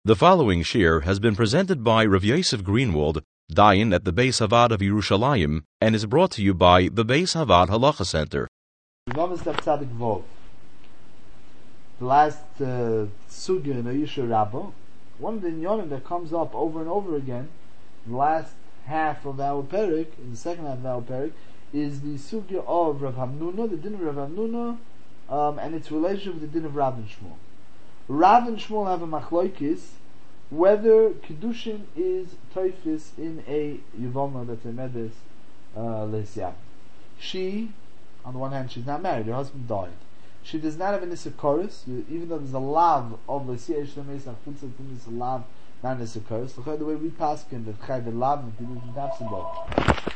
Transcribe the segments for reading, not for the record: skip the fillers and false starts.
The following shir has been presented by Rav Yosef Greenwald, Dayan at the Beis Havad of Yerushalayim, and is brought to you by the Beis Havad Halacha Center. The last sugya in Ayusha Rabbah, one of the inyanim that comes up over and over again, in the last half of our perik, in the second half of our perik, is the sugya of Rav Hamnuna, the din of Rav Hamnuna, and its relationship with the din of Rav and Shmuel. Rav and Shmuel have a machloikis whether Kedushin is toifis in a Yevoma that's a Medes Lesyam. She, on the one hand, she's not married, her husband died. She does not have an Issakoris, even though there's a lav of Lesya Ishlemes Achutza, there's a lav, not an Issakoris. Look at the way we pass him that Chai the lav and Kedushin Tafsibah.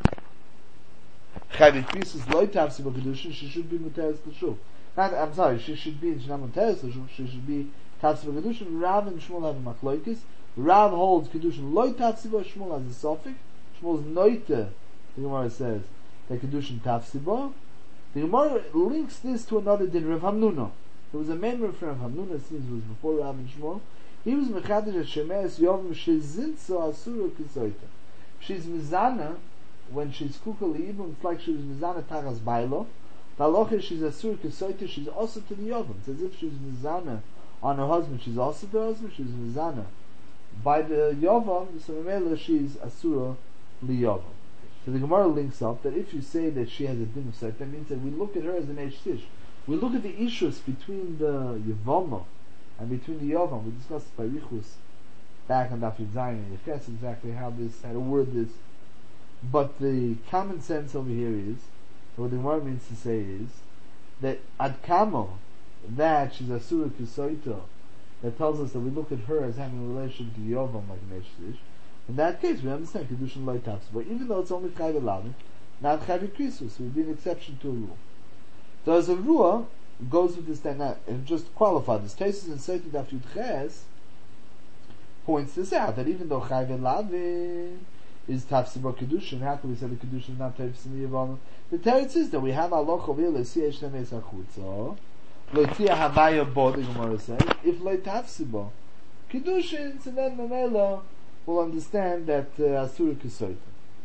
Chai the Krisis Loi Tafsibah Kedushin, she should be Muteres L'Shuv. I'm sorry, she should be in Shnam Muteres L'Shuv, she should be Tafsibah Kedushin. Rav and Shmuel have a Machloikis. Rav holds Kedushin Loi Tafsibah, Shmuel has a Sophic. Shmuel's Noite, the Gemara says, that Kedushin Tafsibah. The Gemara links this to another din, Rav Hamnuna. There was a member of Rav Hamnuna, it seems it was before Rav and Shmuel. He was Mechadish at Shemeres Yovim Shezinso Asura Kisoita. She's Mizana, when she's Kukal Ibn, it's like she was Mizana Taras Bailo. The halacha is she's Asura Kisoita, she's also to the Yovim. It's as if she's Mizana on her husband, she's also to her husband, she's Mizana. By the Yovim, so Memela, she's Asura Liyovim. So the Gemara links up that if you say that she has a din of sight, that means that we look at her as an Eish. We look at the issues between the Yevama and between the Yovam. We discussed it by Richus back on Daf Yud Zayin. If that's exactly how to word this. But the common sense over here is, what the Gemara means to say is, that Ad Kamo, that she's Asura Kisoito, that tells us that we look at her as having a relation to Yovam like an Eish. In that case, we understand Kedushin Loi Tafsibah, even though it's only Chayv Elavin, not Chayv Krisus, would be an exception to a rule. So as a rule, goes with this dynamic, and just qualify this. Tesis in Seiti Daf Yud Ches points this out, that even though Chayv Elavin is Tafsibah Kedushin, how can we say the Kedushin is not Tafsibah in the Yevanim? The teretz is that we have Aloch over here, L'Siyah Shlemes Achutza, L'Tziyah Havaya Bo, the Gemara says, if Loi Tafsibah Kedushin, so then Mamela will understand that Asura Kisoita.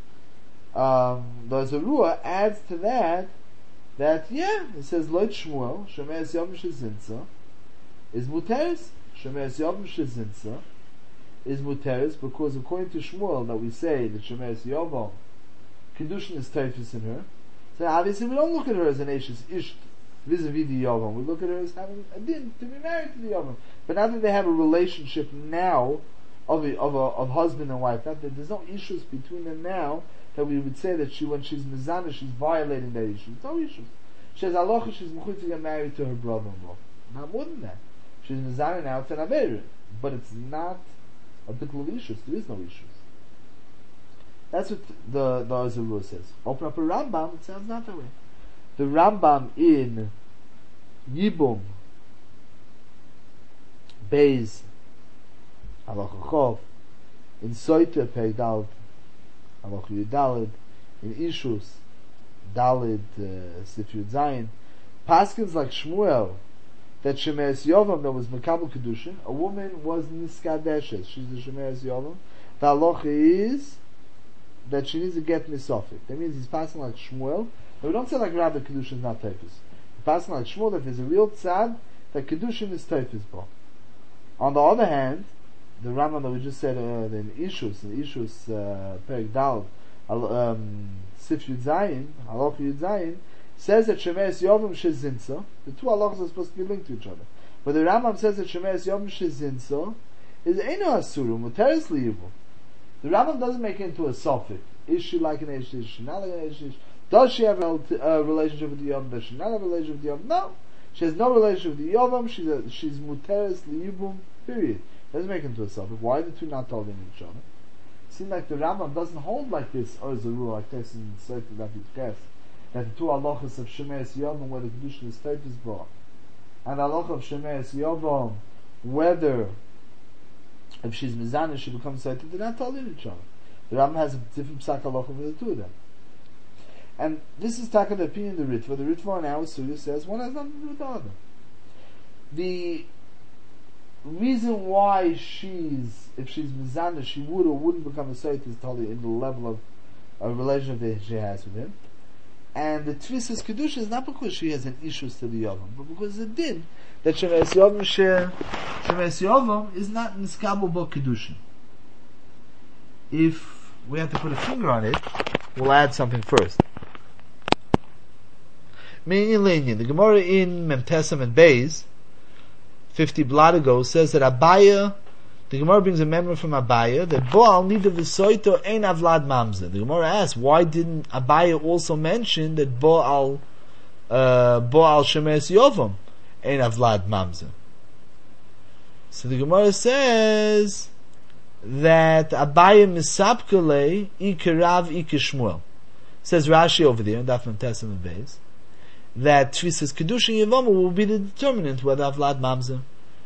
The Zerua adds to that it says Loit Shmuel Shemeres Yom Shezinsa is Muteris. Shemeres Yom Shezinsa is Muteris because according to Shmuel that we say that Shemeres Yom Kedushin is Teifis in her. So obviously we don't look at her as an Eishes Isht vis-a-vis the Yom. We look at her as having a din to be married to the Yom. But now that they have a relationship now of husband and wife, that there's no issues between them now that we would say that when she's mizana, she's violating that issue. There's no issues. She has alocha, she's mechut to get married to her brother-in-law. Not more than that. She's mizana now, it's an aver, but it's not a bittul of issues. There is no issues. That's what the Azarur says. Open up a Rambam, it sounds not that way. The Rambam in Yibum Beis Halacha Chov, in Soita Perek Daled, Halacha Yud Daled, in Ishus Daled Sif Yud Zayin, Paskins like Shmuel, that Shemeres Yovam that was Mekabel Kedushin, a woman was Niskadeshes, she's the Shemeres Yovam. The halacha is that she needs to get Nisofik. That means he's passing like Shmuel. But we don't say like Rabbi Kedushin is not Teifis. He's passing like Shmuel that there's a real tzad that Kedushin is Teifis Bo. On the other hand, the Rambam that we just said in Ishus Perek Dal, Sif Yud Zayin, Halacha Yud Zayin, says that Shemeres Yovim Shezinsa. The two halachas are supposed to be linked to each other. But the Rambam says that Shemeres Yovim Shezinsa is Eino Asuru, Muteres Liyivu. The Rambam doesn't make it into a suffix. Is she like an Eish? Is she not like an Eish? Does she have a relationship with the Yom? Does she not have a relationship with the Yom? No. She has no relationship with the Yom. She's Muteres Liyibum, period. Doesn't make it into a suffix. Why are the two not told in each other? It seems like the Rambam doesn't hold like this, or as a rule, like this in Sefer Daf Yud Ches, that the two halachas of Shemeres Yom, where the Kedushin is Teifis Bo, and the halacha of Shemeres Yom, whether if she's Mizana, she becomes Sefer, they're not told in each other. The Rambam has a different psak halacha for the two of them. And this is taka the opinion of the Ritva. The Ritva in our Surah says one has nothing to do with the other. The reason why if she's mizana, she would or wouldn't become a Sait is totally in the level of a relationship that she has with him. And the Tvisas Kedusha is not because she has an issue to the Yavam, but because the din that Shemes Yavam is not Niskabel Bo Kedushin. If we have to put a finger on it, we'll add something first. The Gemara in Memtesam and Beis 50 blot ago says that Abaya, the Gemara brings a memory from Abaya that Boal neither v'soito ein avlad mamze. The Gemara asks, why didn't Abaya also mention that Boal shemes yovam ein avlad mamze? So the Gemara says that Abaya misapkele ikerav ikeshmuel. Says Rashi over there in Daf Memtesam and Beis that Tvisas Kedushin Yevama will be the determinant whether avlad mamze.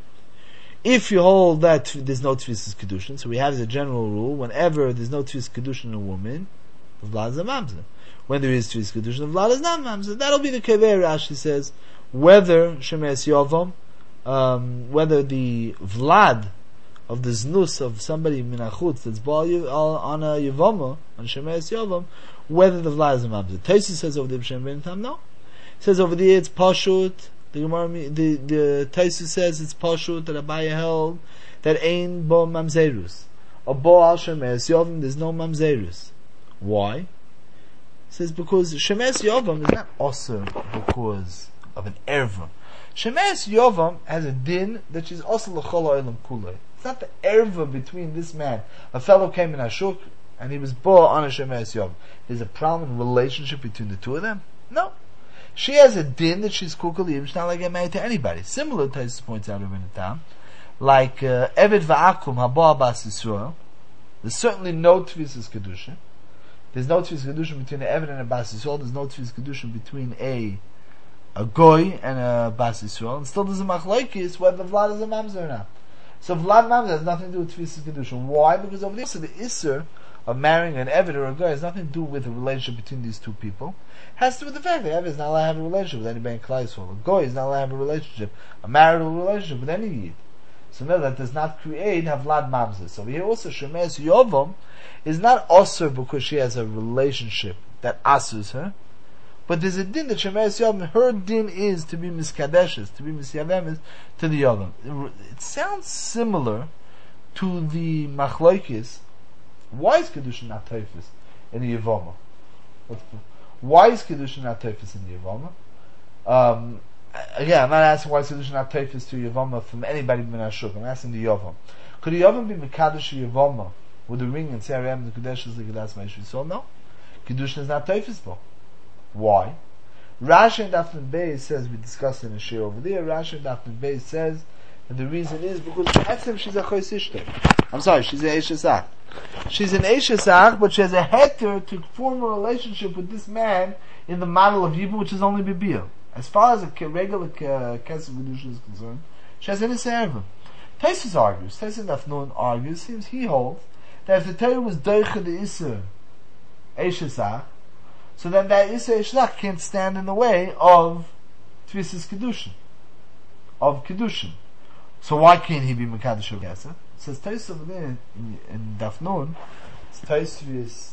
If you hold that there's no Tvisas Kedushin, so we have as a general rule, whenever there's no Tvisas Kedushin in a woman, Vlad is a mamzer. When there is Tvisas Kedushin, Vlad is not mamzer. That'll be the kaveh. Rashi says, whether Shemes Yovam, whether the Vlad of the znus of somebody minachutz that's ball on a Yevama, on Shemes Yovam, whether the Vlad is a mamzer. Taisus says over the B'Shem Ben Tam, no. It says over there it's Pashut. The Gemara, the Taisus says it's Pashut that Abaya held that ain bo mamzerus. A bo al shemes yovam, there's no mamzerus. Why? It says because shemes yovam is not also because of an erva. Shemes yovam has a din that she's also l'chol ha'olam kulei. It's not the erva between this man. A fellow came in Ashuk and he was bo on a shemes yovam. There's a problem relationship between the two of them? No. She has a din that she's kukalim, she's not like get married to anybody. Similar to this points out over in the town. Like Eved Va'akum Haba Bas Yisrael. There's certainly no Tvisas Kedusha. There's no Tvisas Kedusha between an Eved and a Bas Yisrael. There's no Tvisas Kedusha between a Goy and a Bas Yisrael. And still there's a Machlaikis whether Vlad is a Mamzer or not. So Vlad Mamzer has nothing to do with Tvisas Kedusha. Why? Because over there, so the Isser of marrying an Eved or a Goy has nothing to do with the relationship between these two people. Has to do with the fact that Eved is not allowed to have a relationship with anybody in Klal Yisrael. A Goy is not allowed to have a relationship, a marital relationship with any Yid. So no, that does not create Havlad Mamzer. So here also Shemes Yovam is not Osir because she has a relationship that asers her, but there's a din that Shemes Yovam, her din is to be miskadeshes, to be misyavemes to the Yovam. It sounds similar to the Machloikis. Why is Kedushin not Teifis in the Yevama? Why is Kedushin not Teifis in the Yevama? Again, I'm not asking why is Kedushin not Teifis to Yevama from anybody min Ashuk. I'm asking the Yavam. Could the Yavam be Mekadosh Yevama with the ring and say Arayam the Kedesh is the Kedas Ma'ishu Yisrael? No. Kedushin is not Teifis for. Why? Rashi and Daf Beis says, we discussed in a share over there, Rashi and Daf Beis says that the reason is because Etzem she's a Chos Ishter. I'm sorry, she's an Eishesach. She's an Eishesach, but she has a heter to form a relationship with this man in the model of Yibum, which is only Bibiyah. As far as a regular Kesef Kedusha is concerned, she has an Iserva. Taisus argues, Taisus Dafnun argues, seems he holds, that if the Torah was Doicha the Iser Eishesach, so then that Iser Eishesach can't stand in the way of Tvisas Kedushin, of Kedushin. So why can't he be Mekadosh Kesef? It says Taisus over there in Dafnun, it's Taisus.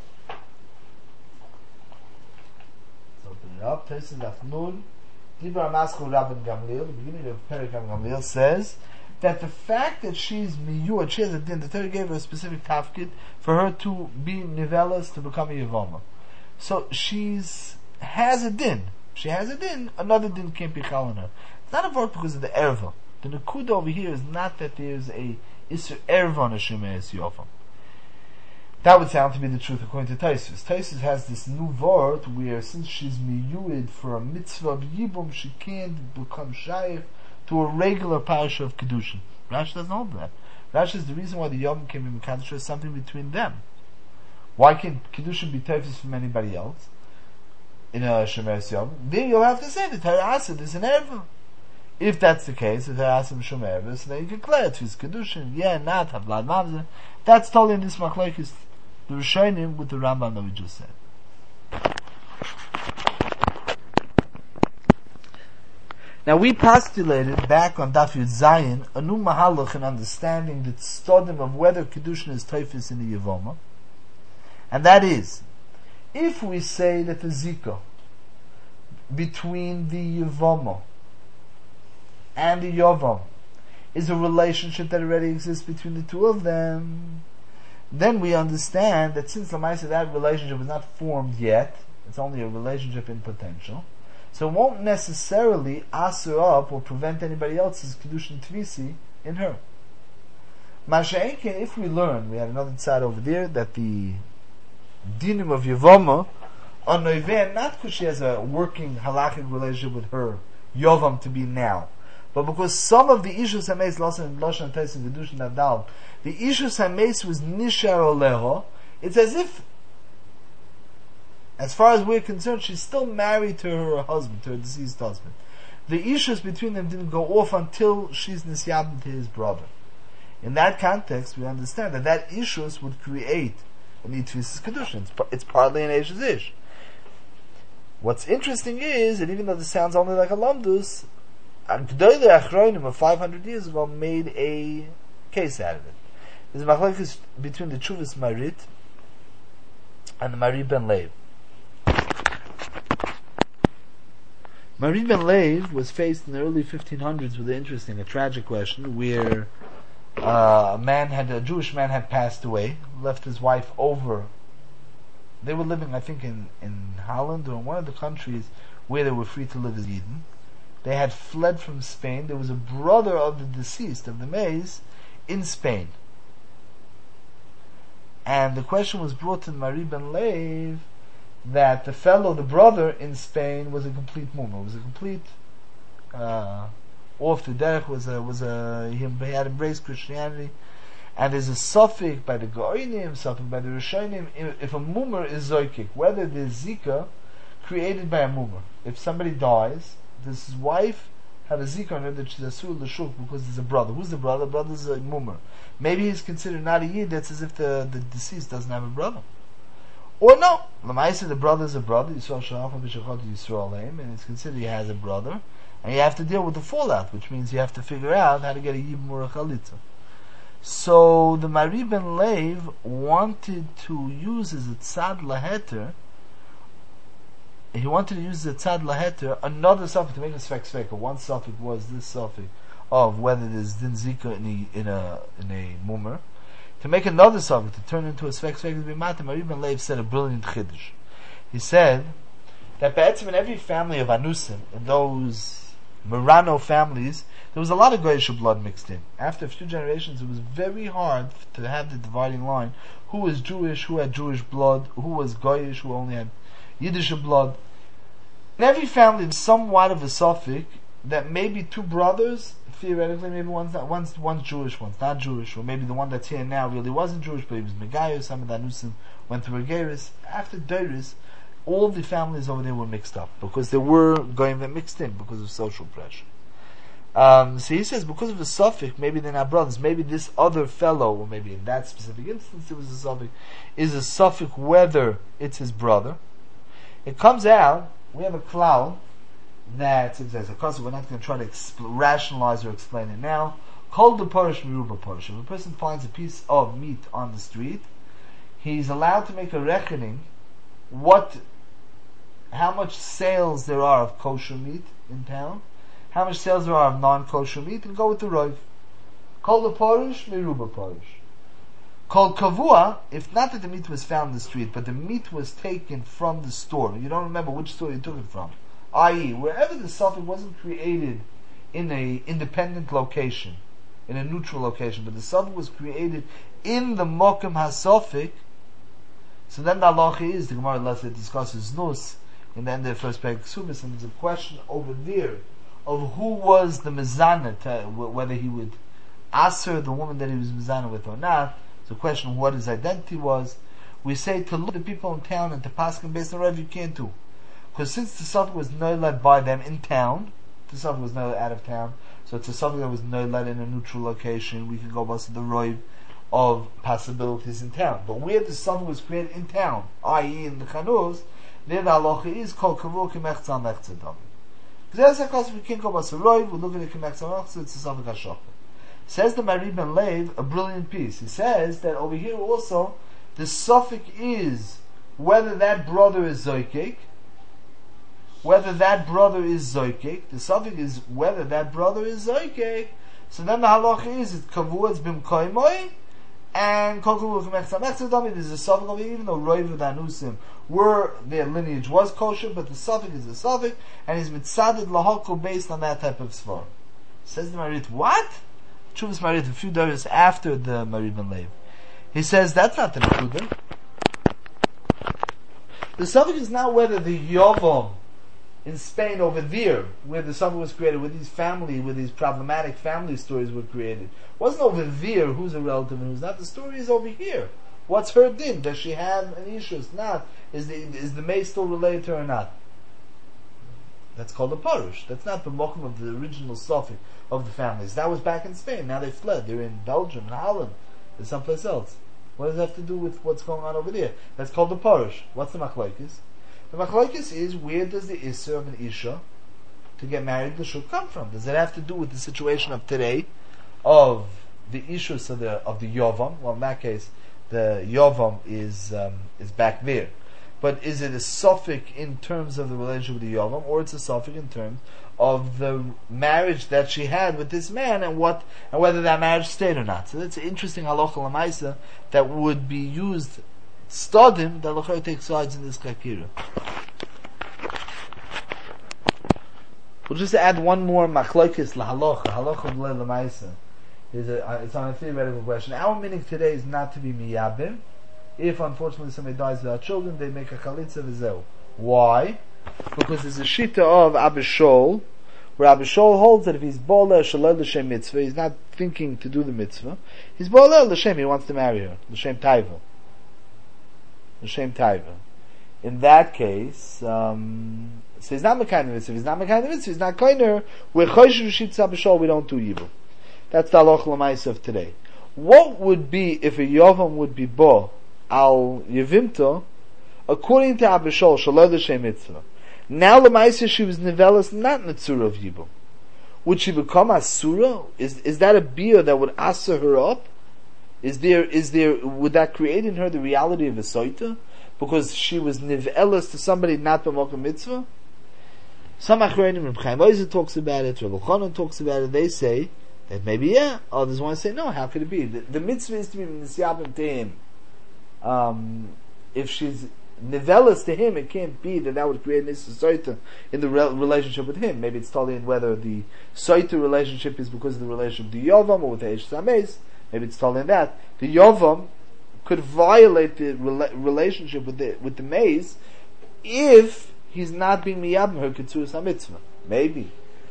Open it up. Taisus Dafnun, Dibra Maschu Rabban Gamliel, the beginning of Perek Gamliel says that the fact that she's miyuad, she has a din, the Torah gave her a specific tafkid for her to be nivelas, to become a Yevama. So has a din. She has a din, another din can't be chal on her. It's not a word because of the erva. The nekuda over here is not that there's a Isser erva on a Shemes Yovam. That would sound to be the truth according to Taisus. Taisus has this new word where since she's miyuid for a mitzvah of Yibum, she can't become shaykh to a regular parasha of Kedushin. Rashi doesn't hold that. Rashi is the reason why the Yom can be Mekadosh is something between them. Why can't Kedushin be Taisus from anybody else in a Shemes Yom? Then you'll have to say the Torah Asad is an erva. If that's the case, if Torah Asad Shom erva, so then you can declare it is Kedushin, not Havlad Mamzer. That's totally in this Machlokes, the Rishonim with the Rambam that we just said. Now we postulated back on Daf Yud Zayin a new mahalach in understanding the tzodim of whether Kedushin is Teifis in the Yevoma. And that is, if we say that the Zika between the Yevoma and the Yovam is a relationship that already exists between the two of them, then we understand that since Lamaisa that relationship is not formed yet, it's only a relationship in potential, so it won't necessarily answer up or prevent anybody else's Kedushin Tvisi in her. Masha'enke, if we learn, we had another side over there, that the dinim of Yevoma are Noiven, not because she has a working halachic relationship with her Yovam to be now, but because some of the Ishus HaMeis, Loshan Tais and Kedushin Avdal, the Ishus HaMeis was Nishar Oleho, it's as if, as far as we're concerned, she's still married to her husband, to her deceased husband. The issues between them didn't go off until she's nisyabim to his brother. In that context, we understand that issues would create an itvis kedushin. It's partly an Eishes Ish. What's interesting is that even though this sounds only like a lamdus, G'dolei Achronim of 500 years ago made a case out of it. There's a machlokes between the Chuvas Marit and the Mari Ben Lev. Mari Ben Lev was faced in the early 1500s with a tragic question where a Jewish man had passed away, left his wife over. They were living, I think, in Holland or in one of the countries where they were free to live as Eden. They had fled from Spain. There was a brother of the deceased, of the Mays, in Spain. And the question was brought to Mari Ben Lev that the brother in Spain was a complete mu'min, was a complete off the derech, he had embraced Christianity, and there's a suffix by the Goinim, suffix by the Rishonim, if a mummer is zoikik, whether there's zika created by a mummer. If somebody dies, does his wife have a zika on her that she's asur l'shuk because there's a brother? Who's the brother? The brother's a mummer. Maybe he's considered not a yid. That's as if the deceased doesn't have a brother. Or no, Lamaisa, the brother's a brother, Yisrael Sha'afa B'Shachot Yisrael Leim, and it's considered he has a brother, and you have to deal with the fallout, which means you have to figure out how to get a Yibum or a Chalitza. So the Mari Ben Lev wanted to use as a tzad laheter, another suffix to make a svek. One suffix was this suffix of whether there's din zika in a mummer. To make another suffix, to turn into a svek to be matam, Mari Ben Lev said a brilliant chiddush. He said that in every family of Anusim, in those Marano families, there was a lot of Goyish blood mixed in. After a few generations, it was very hard to have the dividing line. Who was Jewish, who had Jewish blood, who was Goyish, who only had Yiddish blood. In every family, there's somewhat of a suffix that maybe two brothers, theoretically, maybe one's Jewish, one's not Jewish, or maybe the one that's here now really wasn't Jewish, but he was Megayos, some of the Anusim went through a Geras. After Deiris, all the families over there were mixed up, because they were going to mixed in because of social pressure. So he says, because of the suffix, maybe they're not brothers, maybe this other fellow, or maybe in that specific instance it was a suffix, is a suffix whether it's his brother. It comes out, we have a cloud that says, of course we're not going to try to rationalize or explain it now. Kol de parish miruba parish. If a person finds a piece of meat on the street, he's allowed to make a reckoning how much sales there are of kosher meat in town, how much sales there are of non-kosher meat, and go with the roiv. Kol the parish, meruba parish. Kol kavua, if not that the meat was found in the street, but the meat was taken from the store. You don't remember which store you took it from. I.e., wherever the suffix wasn't created in a independent location, in a neutral location, but the suffix was created in the mokum ha-suffix. So then the halacha is, the Gemara lets it discusses nus in the end of the first page Ksubis, and there's a question over there of who was the mezana, whether he would answer the woman that he was mezana with or not. It's a question of what his identity was. We say to look at the people in town and to pass them based on Rav, you can't do. Because since the suffix was noiled by them in town, the suffix was noiled out of town, so it's a suffix that was noiled in a neutral location, we can go back to the roiv of possibilities in town. But where the suffix was created in town, i.e. in the chanuz, there the halacha is called kavur k'mechza mechza dami. Says the Marid Ben Lev a brilliant piece. He says that over here also the suffix is whether that brother is zoykek. The suffix is whether that brother is zoykek. So then the halacha is it kavuas bim koimoi and kokavu k'mechzamechzadami. There's a suffix over here, even though Roiv Danusim their lineage was kosher, but the suffix is a suffix, and is mitzadid lahakol based on that type of svar. Says the Marit, what? Chuvas Marit, a few days after the Marid Ben Lev. He says that's not the Nekuda. The suffix is not whether the Yovam in Spain over there, where the suffix was created, where these problematic family stories were created. It wasn't over there who's a relative and who's not. The story is over here. What's her din? Does she have an issue? It's not. Is the maid still related to her or not? That's called a parush. That's not the mokum of the original suffix of the families. That was back in Spain. Now they fled. They're in Belgium and Holland. They're someplace else. What does that have to do with what's going on over there? That's called the parush. What's the machlokes? The machlokes is where does the issur of an isha to get married the shul come from? Does it have to do with the situation of today of the ishus of the yovam? Well, in that case, the yovam is back there. But is it a suffix in terms of the relationship with the yovam, or it's a suffix in terms of the marriage that she had with this man, and whether that marriage stayed or not? So that's an interesting halacha l'maisa that would be used. Stadim that l'chayr takes sides in this kakira. We'll just add one more machlokes lahalacha b'lei l'maisa. It's on a theoretical question. Our meaning today is not to be miyabim. If unfortunately somebody dies without children, they make a chalitza v'zeu. Why? Because there's a shita of Abishol, where Abishol holds that if he's boler shalol l'shem mitzvah, he's not thinking to do the mitzvah. He's boler l'shem, he wants to marry her, l'shem taiva. In that case, so he's not mekayin mitzvah. He's not koiner. We're choishiv shitza Abishol. We don't do evil. That's the halacha l'maisa of today. What would be if a yovam would be bo al yevimto, according to Abishol shalol l'shem mitzvah? Now l'maisa she was nivelas not in the tzura of yibum. Would she become asura? Is that a bia that would asa her up? Would that create in her the reality of a soita? Because she was nivelas to somebody not b'mokum mitzvah? Some achronim, Reb Chaim Oizer talks about it, Reb Elchanan talks about it, they say that maybe yeah, others want to say no, how could it be? The mitzvah is to be nisyabim to him. If she's nivelas to him, it can't be that would create an soita in the relationship with him. Maybe it's totally in whether the soita relationship is because of the relationship with the yovam or with the eish sameis. Maybe it's told in that the yovam could violate the relationship with the maze if he's not being miyabim her ketzuras hamitzvah. Maybe.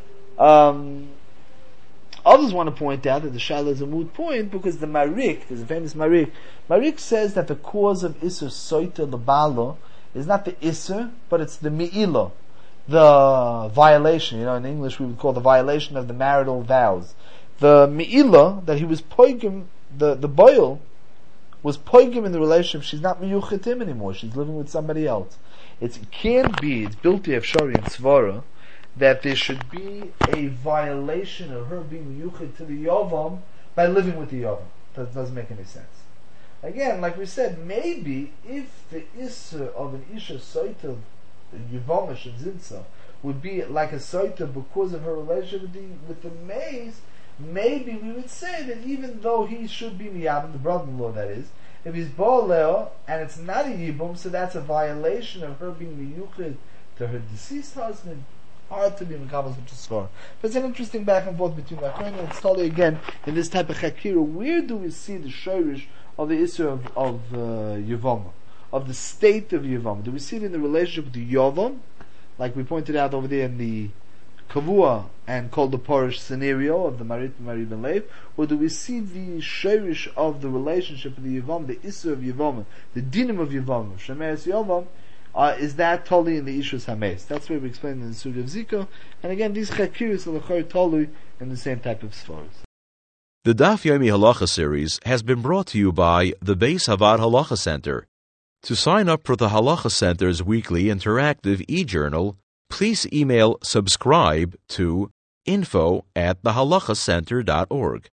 Others want to point out that the shaila is a moot point because the Marik, there's a famous Marik. Marik says that the cause of Isser Soita Lebalo is not the Isser, but it's the Mi'ila, the violation. In English we would call the violation of the marital vows. The Mi'ila, that he was poigim, the boil, was poigim in the relationship. She's not miyuchet him anymore. She's living with somebody else. It can't be, it's built to Efshari and Svara, that there should be a violation of her being miyuchet to the Yovam by living with the Yovam. That doesn't make any sense. Again, like we said, maybe if the Isser of an Isha Soita, Yevamish and Zinsa, would be like a Soita because of her relationship with the maze, maybe we would say that even though he should be miyabim, the brother-in-law that is, if he's bo'leo and it's not a yibum, so that's a violation of her being miyuched to her deceased husband. Hard to be mekabel such a svar. But it's an interesting back and forth between Achronim and Stoli again in this type of chakira. Where do we see the shorish of the issue of Yevama, of the state of Yevama? Do we see it in the relationship with the Yovam, like we pointed out over there in the Kavua and called the Porish scenario of the Marid Ben Lev, or do we see the sherish of the relationship of the Yavam, the Issa of Yavam, the Dinim of Yavam, Shemeres Yavam, is that totally in the Ishus HaMes? That's where we explained in the Surah of Ziko, and again, these Chakiris are totally in the same type of Sfaras. The Daf Yomi Halacha series has been brought to you by the Beis Havad Halacha Center. To sign up for the Halacha Center's weekly interactive e-journal, please email subscribe to info@thehalachacenter.org.